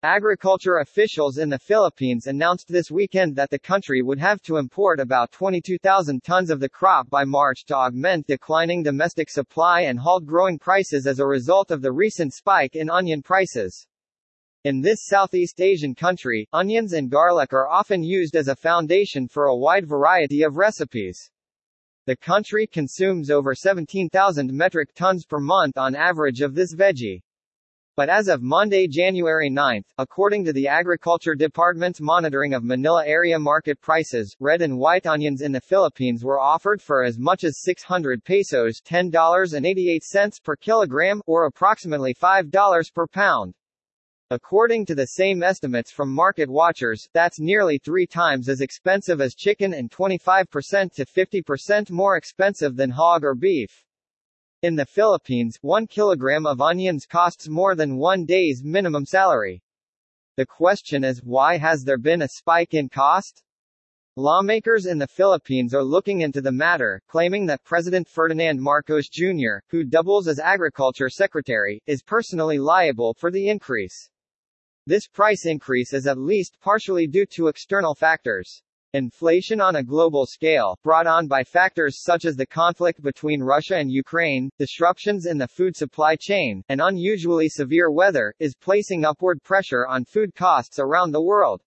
Agriculture officials in the Philippines announced this weekend that the country would have to import about 22,000 tons of the crop by March to augment declining domestic supply and halt growing prices as a result of the recent spike in onion prices. In this Southeast Asian country, onions and garlic are often used as a foundation for a wide variety of recipes. The country consumes over 17,000 metric tons per month on average of this veggie. But as of Monday, January 9, according to the Agriculture Department's monitoring of Manila area market prices, red and white onions in the Philippines were offered for as much as 600 pesos ($10.88) per kilogram, or approximately $5 per pound. According to the same estimates from market watchers, that's nearly 3 times as expensive as chicken and 25% to 50% more expensive than hog or beef. In the Philippines, 1 kilogram of onions costs more than 1 day's minimum salary. The question is, why has there been a spike in cost? Lawmakers in the Philippines are looking into the matter, claiming that President Ferdinand Marcos Jr., who doubles as Agriculture Secretary, is personally liable for the increase. This price increase is at least partially due to external factors. Inflation on a global scale, brought on by factors such as the conflict between Russia and Ukraine, disruptions in the food supply chain, and unusually severe weather, is placing upward pressure on food costs around the world.